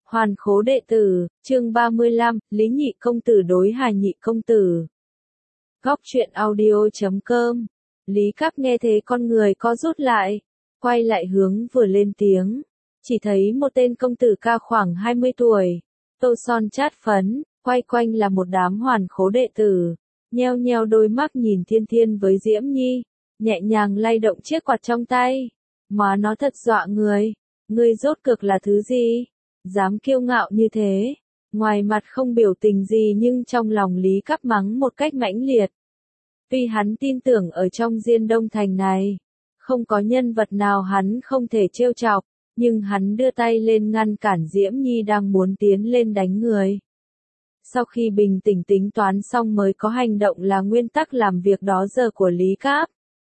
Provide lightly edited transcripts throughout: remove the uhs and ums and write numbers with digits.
Hoàn khố đệ tử, chương 35, Lý Nhị Công Tử đối Hà Nhị Công Tử. Góc truyện audio.com. Lý Cáp nghe thế con người co rút lại, quay lại hướng vừa lên tiếng. Chỉ thấy một tên công tử ca khoảng 20 tuổi, tô son chát phấn, quay quanh là một đám hoàn khố đệ tử, nheo nheo đôi mắt nhìn Thiên Thiên với Diễm Nhi, nhẹ nhàng lay động chiếc quạt trong tay. Mà nó thật dọa người, ngươi rốt cuộc là thứ gì? Dám kiêu ngạo như thế, ngoài mặt không biểu tình gì nhưng trong lòng Lý Cáp mắng một cách mãnh liệt. Tuy hắn tin tưởng ở trong Diên Đông Thành này, không có nhân vật nào hắn không thể trêu chọc, nhưng hắn đưa tay lên ngăn cản Diễm Nhi đang muốn tiến lên đánh người. Sau khi bình tĩnh tính toán xong mới có hành động là nguyên tắc làm việc đó giờ của Lý Cáp.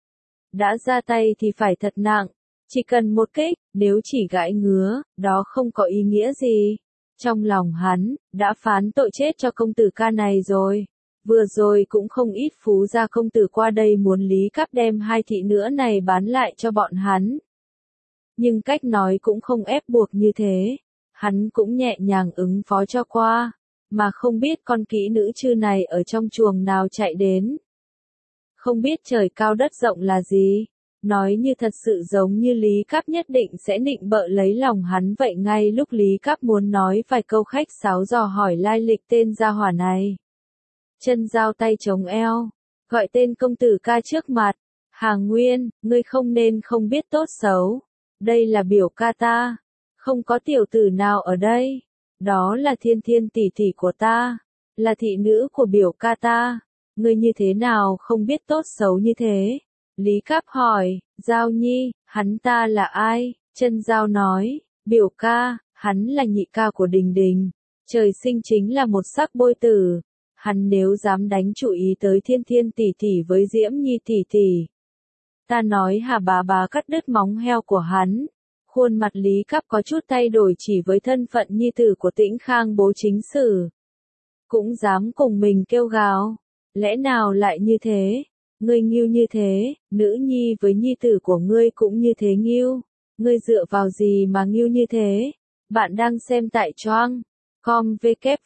Đã ra tay thì phải thật nặng. Chỉ cần một kích, nếu chỉ gãi ngứa, đó không có ý nghĩa gì. Trong lòng hắn, đã phán tội chết cho công tử ca này rồi. Vừa rồi cũng không ít phú gia công tử qua đây muốn Lý Cáp đem hai thị nữ này bán lại cho bọn hắn. Nhưng cách nói cũng không ép buộc như thế. Hắn cũng nhẹ nhàng ứng phó cho qua, mà không biết con kỹ nữ chư này ở trong chuồng nào chạy đến. Không biết trời cao đất rộng là gì. Nói như thật sự giống như Lý Cáp nhất định sẽ nịnh bợ lấy lòng hắn vậy. Ngay lúc Lý Cáp muốn nói vài câu khách sáo dò hỏi lai lịch tên gia hỏa này, chân giao tay chống eo, gọi tên công tử ca trước mặt. Hà Nguyên, ngươi không nên không biết tốt xấu. Đây là biểu ca ta. Không có tiểu tử nào ở đây. Đó là Thiên Thiên tỷ tỷ của ta. Là thị nữ của biểu ca ta. Ngươi như thế nào không biết tốt xấu như thế? Lý Cáp hỏi, Giao Nhi, hắn ta là ai? Chân Giao nói, biểu ca, hắn là nhị ca của Đình Đình. Trời sinh chính là một sắc bôi tử. Hắn nếu dám đánh chú ý tới Thiên Thiên tỷ tỷ với Diễm Nhi tỷ tỷ, ta nói Hà bà cắt đứt móng heo của hắn. Khuôn mặt Lý Cáp có chút thay đổi chỉ với thân phận nhi tử của Tĩnh Khang bố chính sử. Cũng dám cùng mình kêu gào. Lẽ nào lại như thế? Ngươi nghiêu như thế, nữ nhi với nhi tử của ngươi cũng như thế nghiêu. Ngươi dựa vào gì mà nghiêu như thế? Bạn đang xem tại Choang. Com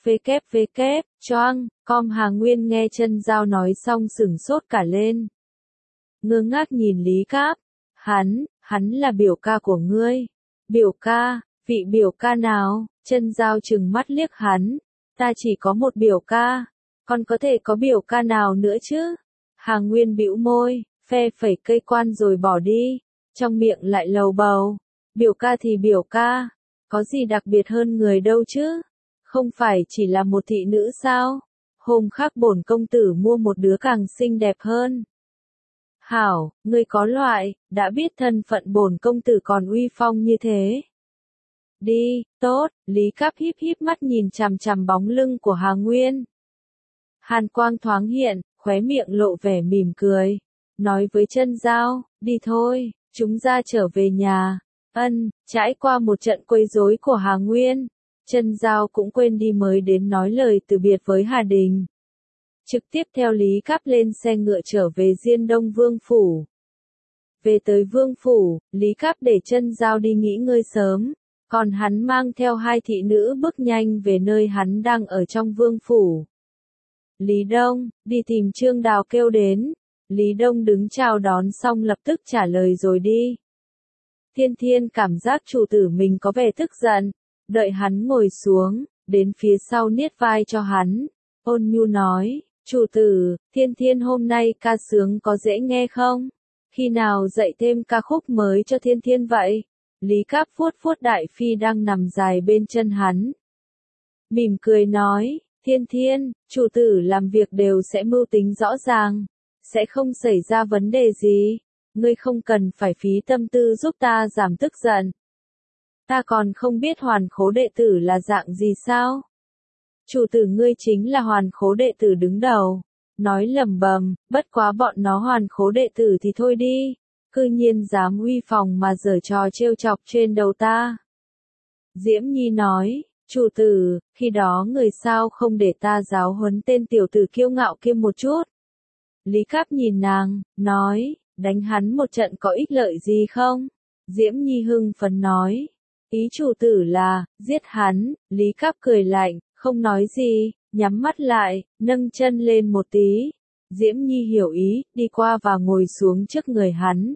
www. Choang, com. Hà Nguyên nghe chân Giao nói xong sửng sốt cả lên. Ngơ ngác nhìn Lý Cáp. Hắn là biểu ca của ngươi. Biểu ca, vị biểu ca nào? Chân Giao trừng mắt liếc hắn. Ta chỉ có một biểu ca. Còn có thể có biểu ca nào nữa chứ? Hà Nguyên bĩu môi, phe phẩy cây quan rồi bỏ đi, trong miệng lại lầu bầu. Biểu ca thì biểu ca, có gì đặc biệt hơn người đâu chứ? Không phải chỉ là một thị nữ sao? Hôm khác bổn công tử mua một đứa càng xinh đẹp hơn. Hảo, ngươi có loại, đã biết thân phận bổn công tử còn uy phong như thế. Đi, tốt, Lý Cáp híp híp mắt nhìn chằm chằm bóng lưng của Hà Nguyên. Hàn quang thoáng hiện, khóe miệng lộ vẻ mỉm cười, nói với chân Giao, đi thôi, chúng ta trở về nhà. Trải qua một trận quấy rối của Hà Nguyên, chân Giao cũng quên đi mới đến nói lời từ biệt với Hà Đình. Trực tiếp theo Lý Cáp lên xe ngựa trở về Diên Đông Vương Phủ. Về tới Vương Phủ, Lý Cáp để chân Giao đi nghỉ ngơi sớm, còn hắn mang theo hai thị nữ bước nhanh về nơi hắn đang ở trong Vương Phủ. Lý Đông, đi tìm Trương Đào kêu đến. Lý Đông đứng chào đón xong lập tức trả lời rồi đi. Thiên Thiên cảm giác chủ tử mình có vẻ tức giận, đợi hắn ngồi xuống, đến phía sau niết vai cho hắn. Ôn nhu nói, chủ tử, Thiên Thiên hôm nay ca sướng có dễ nghe không? Khi nào dạy thêm ca khúc mới cho Thiên Thiên vậy? Lý Cáp vuốt vuốt đại phi đang nằm dài bên chân hắn. Mỉm cười nói, Thiên Thiên, chủ tử làm việc đều sẽ mưu tính rõ ràng, sẽ không xảy ra vấn đề gì, ngươi không cần phải phí tâm tư giúp ta giảm tức giận. Ta còn không biết hoàn khố đệ tử là dạng gì sao? Chủ tử ngươi chính là hoàn khố đệ tử đứng đầu. Nói lẩm bẩm, bất quá bọn nó hoàn khố đệ tử thì thôi đi, cư nhiên dám uy phong mà giở trò trêu chọc trên đầu ta. Diễm Nhi nói, chủ tử, khi đó người sao không để ta giáo huấn tên tiểu tử kiêu ngạo kia một chút? Lý Cáp nhìn nàng, nói, đánh hắn một trận có ích lợi gì không? Diễm Nhi hưng phấn nói, Ý chủ tử là, giết hắn, Lý Cáp cười lạnh, không nói gì, nhắm mắt lại, nâng chân lên một tí. Diễm Nhi hiểu ý, đi qua và ngồi xuống trước người hắn.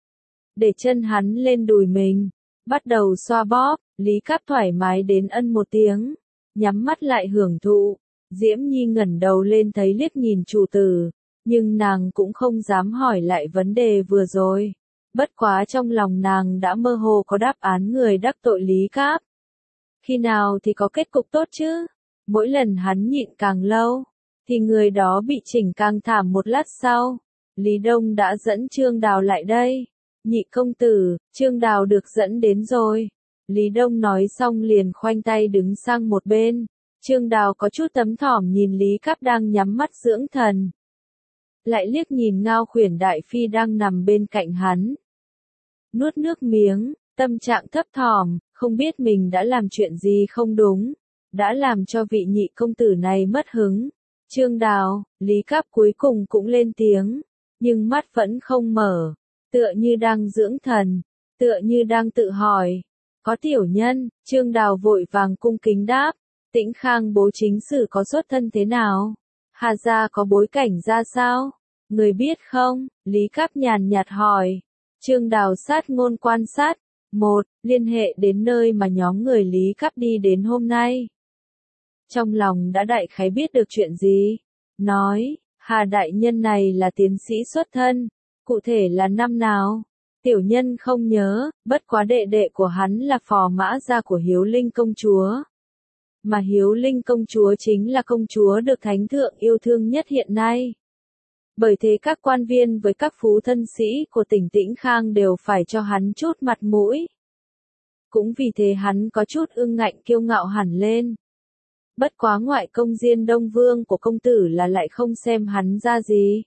Để chân hắn lên đùi mình, bắt đầu xoa bóp, Lý Cáp thoải mái đến ân một tiếng, nhắm mắt lại hưởng thụ. Diễm Nhi ngẩng đầu lên thấy liếc nhìn chủ tử, nhưng nàng cũng không dám hỏi lại vấn đề vừa rồi. Bất quá trong lòng nàng đã mơ hồ có đáp án người đắc tội Lý Cáp. Khi nào thì có kết cục tốt chứ? Mỗi lần hắn nhịn càng lâu, thì người đó bị chỉnh càng thảm. Một lát sau, Lý Đông đã dẫn Trương Đào lại đây. Nhị công tử, Trương Đào được dẫn đến rồi. Lý Đông nói xong liền khoanh tay đứng sang một bên. Trương Đào có chút tấm thỏm nhìn Lý Cáp đang nhắm mắt dưỡng thần. Lại liếc nhìn Ngao Khuyển Đại Phi đang nằm bên cạnh hắn. Nuốt nước miếng, tâm trạng thấp thỏm, không biết mình đã làm chuyện gì không đúng, đã làm cho vị nhị công tử này mất hứng. Trương Đào, Lý Cáp cuối cùng cũng lên tiếng, nhưng mắt vẫn không mở, tựa như đang dưỡng thần, tựa như đang tự hỏi. Có tiểu nhân, Trương Đào vội vàng cung kính đáp, Tĩnh Khang bố chính sử có xuất thân thế nào? Hà gia có bối cảnh ra sao? Người biết không? Lý Cáp nhàn nhạt hỏi. Trương Đào sát ngôn quan sát. 1. Liên hệ đến nơi mà nhóm người Lý Cáp đi đến hôm nay. Trong lòng đã đại khái biết được chuyện gì. Nói, Hà đại nhân này là tiến sĩ xuất thân. Cụ thể là năm nào? Tiểu nhân không nhớ, bất quá đệ đệ của hắn là phò mã gia của Hiếu Linh công chúa. Mà Hiếu Linh công chúa chính là công chúa được thánh thượng yêu thương nhất hiện nay. Bởi thế các quan viên với các phú thân sĩ của tỉnh Tĩnh Khang đều phải cho hắn chút mặt mũi. Cũng vì thế hắn có chút ương ngạnh kiêu ngạo hẳn lên. Bất quá ngoại công Diên Đông Vương của công tử là lại không xem hắn ra gì.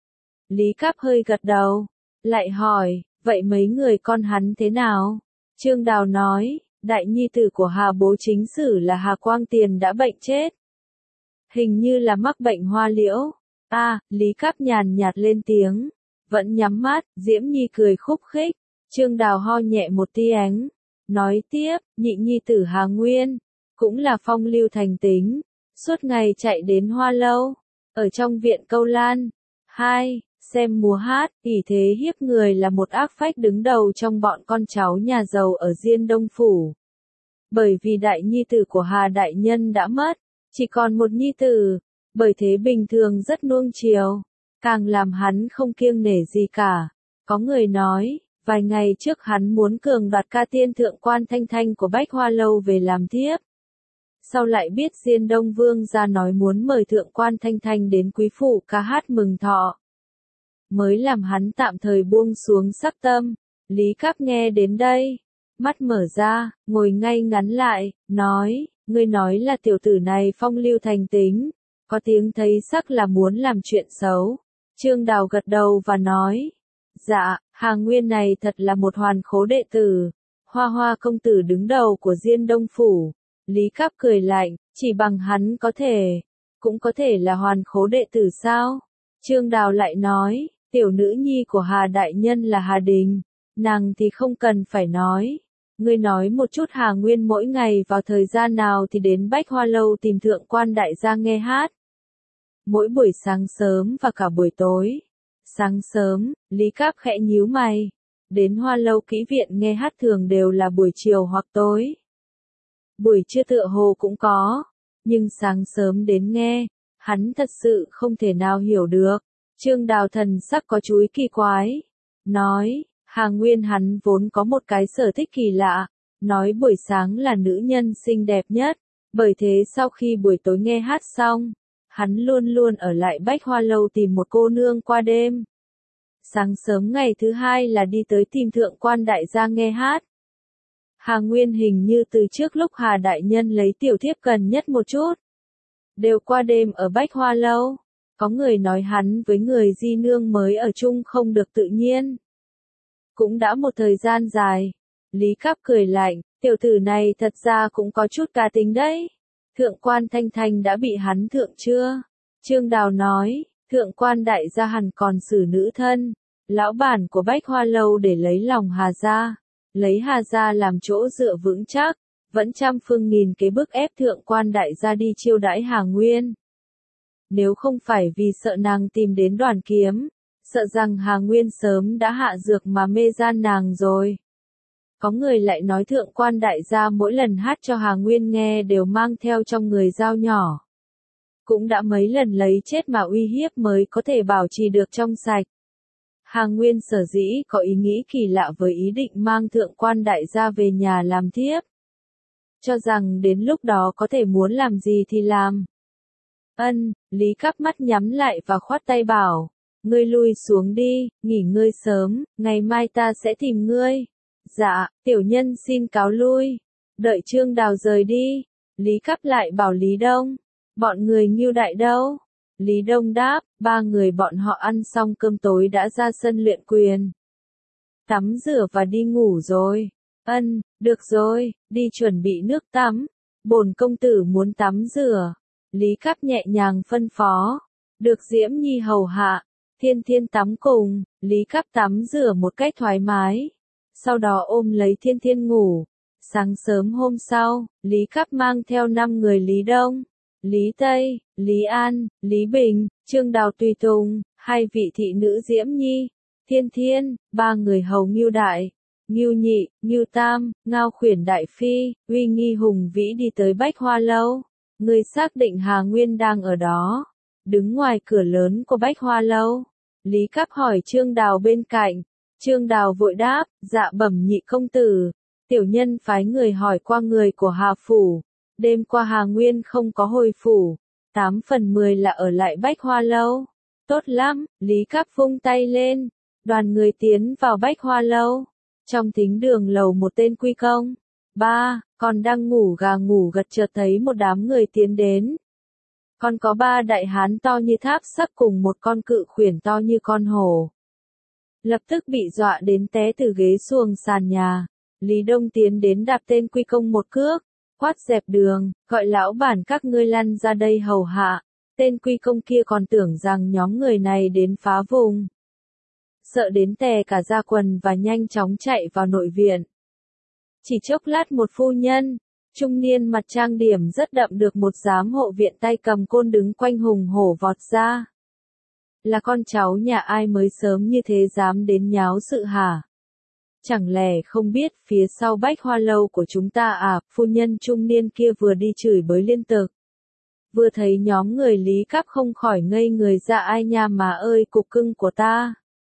Lý Cáp hơi gật đầu, lại hỏi, vậy mấy người con hắn thế nào? Trương Đào nói, đại nhi tử của Hà bố chính sử là Hà Quang Tiền đã bệnh chết. Hình như là mắc bệnh hoa liễu. Lý Cáp nhàn nhạt lên tiếng, vẫn nhắm mắt. Diễm Nhi cười khúc khích. Trương Đào ho nhẹ một tiếng, nói tiếp, nhị nhi tử Hà Nguyên, cũng là phong lưu thành tính, suốt ngày chạy đến Hoa Lâu, ở trong viện Câu Lan. 2. Xem múa hát, ỷ thế hiếp người là một ác phách đứng đầu trong bọn con cháu nhà giàu ở Diên Đông Phủ. Bởi vì đại nhi tử của Hà đại nhân đã mất, chỉ còn một nhi tử, bởi thế bình thường rất nuông chiều, càng làm hắn không kiêng nể gì cả. Có người nói, vài ngày trước hắn muốn cường đoạt ca tiên thượng quan Thanh Thanh của Bách Hoa Lâu về làm thiếp. Sau lại biết Diên Đông Vương ra nói muốn mời thượng quan Thanh Thanh đến quý phủ ca hát mừng thọ, mới làm hắn tạm thời buông xuống sắc tâm. Lý Cáp nghe đến đây, mắt mở ra, ngồi ngay ngắn lại, nói, ngươi nói là tiểu tử này phong lưu thành tính, có tiếng thấy sắc là muốn làm chuyện xấu. Trương Đào gật đầu và nói, dạ, Hà Nguyên này thật là một hoàn khố đệ tử, Hoa Hoa công tử đứng đầu của Diên Đông Phủ. Lý Cáp cười lạnh, chỉ bằng hắn có thể, cũng có thể là hoàn khố đệ tử sao? Trương Đào lại nói, tiểu nữ nhi của Hà đại nhân là Hà Đình, nàng thì không cần phải nói. Ngươi nói một chút Hà Nguyên mỗi ngày vào thời gian nào thì đến Bách Hoa Lâu tìm thượng quan đại gia nghe hát. Mỗi buổi sáng sớm và cả buổi tối. Sáng sớm, Lý Cáp khẽ nhíu mày. Đến Hoa Lâu kỹ viện nghe hát thường đều là buổi chiều hoặc tối. Buổi trưa tựa hồ cũng có, nhưng sáng sớm đến nghe, hắn thật sự không thể nào hiểu được. Trương Đào thần sắc có chúi kỳ quái, nói, Hà Nguyên hắn vốn có một cái sở thích kỳ lạ, nói buổi sáng là nữ nhân xinh đẹp nhất, bởi thế sau khi buổi tối nghe hát xong, hắn luôn luôn ở lại Bách Hoa Lâu tìm một cô nương qua đêm. Sáng sớm ngày thứ hai là đi tới tìm thượng quan đại gia nghe hát. Hà Nguyên hình như từ trước lúc Hà đại nhân lấy tiểu thiếp gần nhất một chút, đều qua đêm ở Bách Hoa Lâu. Có người nói hắn với người di nương mới ở chung không được tự nhiên. Cũng đã một thời gian dài. Lý Cáp cười lạnh, tiểu tử này thật ra cũng có chút cá tính đấy. Thượng quan Thanh Thanh đã bị hắn thượng chưa? Trương Đào nói, thượng quan đại gia hẳn còn xử nữ thân, lão bản của Bách Hoa Lâu để lấy lòng Hà gia. lấy Hà gia làm chỗ dựa vững chắc, vẫn trăm phương nghìn kế bức ép thượng quan đại gia đi chiêu đãi Hà Nguyên. Nếu không phải vì sợ nàng tìm đến Đoàn Kiếm, sợ rằng Hà Nguyên sớm đã hạ dược mà mê gian nàng rồi. Có người lại nói thượng quan đại gia mỗi lần hát cho Hà Nguyên nghe đều mang theo trong người dao nhỏ. Cũng đã mấy lần lấy chết mà uy hiếp mới có thể bảo trì được trong sạch. Hà Nguyên sở dĩ có ý nghĩ kỳ lạ với ý định mang thượng quan đại gia về nhà làm thiếp. Cho rằng đến lúc đó có thể muốn làm gì thì làm. Lý Cáp mắt nhắm lại và khoát tay bảo, ngươi lui xuống đi, nghỉ ngơi sớm, ngày mai ta sẽ tìm ngươi. Dạ, tiểu nhân xin cáo lui. Đợi Trương Đào rời đi, Lý Cáp lại bảo Lý Đông, bọn người Ngưu Đại đâu? Lý Đông đáp, ba người bọn họ ăn xong cơm tối đã ra sân luyện quyền. Tắm rửa và đi ngủ rồi. Được rồi, đi chuẩn bị nước tắm. Bổn công tử muốn tắm rửa. Lý Cáp nhẹ nhàng phân phó. Được Diễm Nhi hầu hạ. Thiên Thiên tắm cùng, Lý Cáp tắm rửa một cách thoải mái. Sau đó ôm lấy Thiên Thiên ngủ. Sáng sớm hôm sau, Lý Cáp mang theo 5 người Lý Đông, Lý Tây, Lý An, Lý Bình, Trương Đào tùy tùng, 2 vị thị nữ Diễm Nhi, Thiên Thiên, 3 người hầu Ngưu Đại, Ngưu Nhị, Ngưu Tam, Ngao Khuyển Đại Phi, uy nghi hùng vĩ đi tới Bách Hoa Lâu. Người xác định Hà Nguyên đang ở đó, đứng ngoài cửa lớn của Bách Hoa Lâu. Lý Cáp hỏi Trương Đào bên cạnh. Trương Đào vội đáp, dạ bẩm nhị công tử. Tiểu nhân phái người hỏi qua người của Hà Phủ. Đêm qua Hà Nguyên không có hồi phủ. 8 phần 10 là ở lại Bách Hoa Lâu. Tốt lắm, Lý Cáp vung tay lên. Đoàn người tiến vào Bách Hoa Lâu. Trong thính đường lầu một tên quy công. Còn đang ngủ gà ngủ gật chợt thấy một đám người tiến đến. Còn có 3 đại hán to như tháp sắt cùng một con cự khuyển to như con hổ. Lập tức bị dọa đến té từ ghế xuồng sàn nhà. Lý Đông tiến đến đạp tên quy công một cước, quát dẹp đường, gọi lão bản các ngươi lăn ra đây hầu hạ. Tên quy công kia còn tưởng rằng nhóm người này đến phá vùng. Sợ đến tè cả da quần và nhanh chóng chạy vào nội viện. Chỉ chốc lát một phu nhân, trung niên mặt trang điểm rất đậm được một giám hộ viện tay cầm côn đứng quanh hùng hổ vọt ra. Là con cháu nhà ai mới sớm như thế dám đến nháo sự hả? Chẳng lẽ không biết phía sau Bách Hoa Lâu của chúng ta à? Phu nhân trung niên kia vừa đi chửi bới liên tục. Vừa thấy nhóm người Lý Cáp không khỏi ngây người ra, ai nha mà ơi, cục cưng của ta.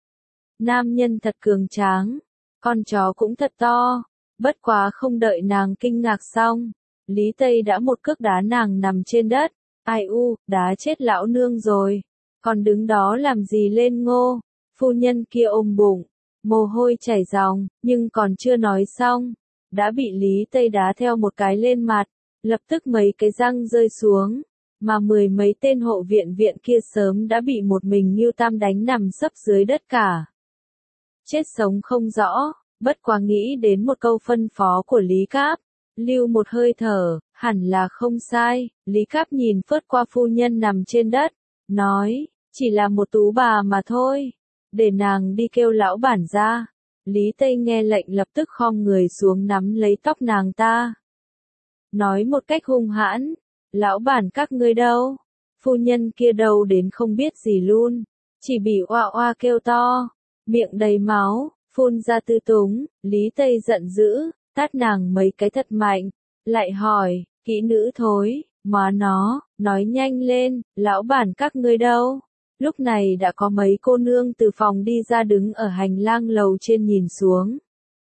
Nam nhân thật cường tráng, con chó cũng thật to. Bất quá không đợi nàng kinh ngạc xong, Lý Tây đã một cước đá nàng nằm trên đất. Ai u, đá chết lão nương rồi. Còn đứng đó làm gì lên ngô? Phu nhân kia ôm bụng, mồ hôi chảy ròng, nhưng còn chưa nói xong, đã bị Lý Tây đá theo một cái lên mặt, lập tức mấy cái răng rơi xuống, mà 10 mấy tên hộ viện kia sớm đã bị một mình Ngưu Tam đánh nằm sấp dưới đất cả. Chết sống không rõ, bất quá nghĩ đến một câu phân phó của Lý Cáp, lưu một hơi thở, hẳn là không sai. Lý Cáp nhìn phớt qua phu nhân nằm trên đất, nói, chỉ là một tú bà mà thôi, để nàng đi kêu lão bản ra. Lý Tây nghe lệnh lập tức khom người xuống nắm lấy tóc nàng ta. Nói một cách hung hãn, lão bản các ngươi đâu? Phu nhân kia đâu đến không biết gì luôn, chỉ bị oa oa kêu to, miệng đầy máu, phun ra tư túng. Lý Tây giận dữ, tát nàng mấy cái thật mạnh, lại hỏi, kỹ nữ thối, má nó, nói nhanh lên, lão bản các ngươi đâu? Lúc này đã có mấy cô nương từ phòng đi ra đứng ở hành lang lầu trên nhìn xuống.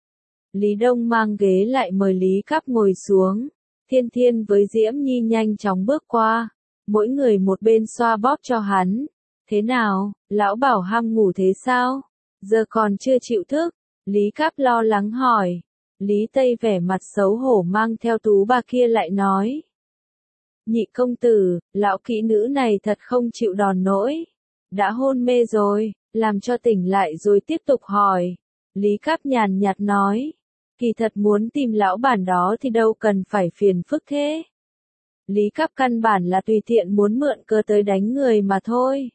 Lý Đông mang ghế lại mời Lý Cáp ngồi xuống. Thiên Thiên với Diễm Nhi nhanh chóng bước qua, mỗi người một bên xoa bóp cho hắn. Thế nào, lão bảo ham ngủ thế sao? Giờ còn chưa chịu thức? Lý Cáp lo lắng hỏi. Lý Tây vẻ mặt xấu hổ mang theo tú bà kia lại nói. Nhị công tử, lão kỹ nữ này thật không chịu đòn nổi. Đã hôn mê rồi, làm cho tỉnh lại rồi tiếp tục hỏi. Lý Cáp nhàn nhạt nói. Kỳ thật muốn tìm lão bản đó thì đâu cần phải phiền phức thế. Lý Cáp căn bản là tùy tiện muốn mượn cơ tới đánh người mà thôi.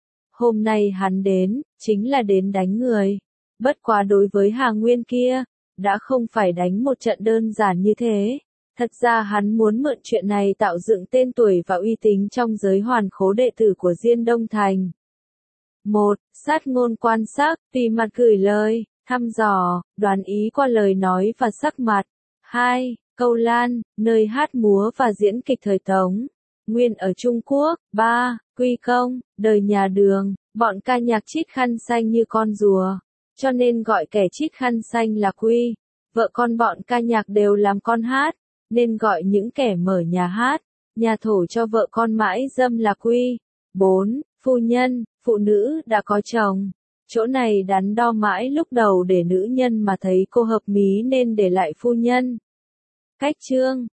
Hôm nay hắn đến, chính là đến đánh người. Bất quá đối với Hà Nguyên kia, đã không phải đánh một trận đơn giản như thế. Thật ra hắn muốn mượn chuyện này tạo dựng tên tuổi và uy tín trong giới hoàn khố đệ tử của Diên Đông Thành. 1. Sát ngôn quan sát, tùy mặt gửi lời, thăm dò, đoán ý qua lời nói và sắc mặt. 2. Câu lan, nơi hát múa và diễn kịch thời Tống. Nguyên ở Trung Quốc. 3. Quy công, đời nhà Đường, bọn ca nhạc chít khăn xanh như con rùa, cho nên gọi kẻ chít khăn xanh là Quy. Vợ con bọn ca nhạc đều làm con hát, nên gọi những kẻ mở nhà hát, nhà thổ cho vợ con mãi dâm là Quy. 4. Phu nhân, phụ nữ đã có chồng. Chỗ này đắn đo mãi lúc đầu để nữ nhân mà thấy cô hợp mí nên để lại phu nhân. Cách chương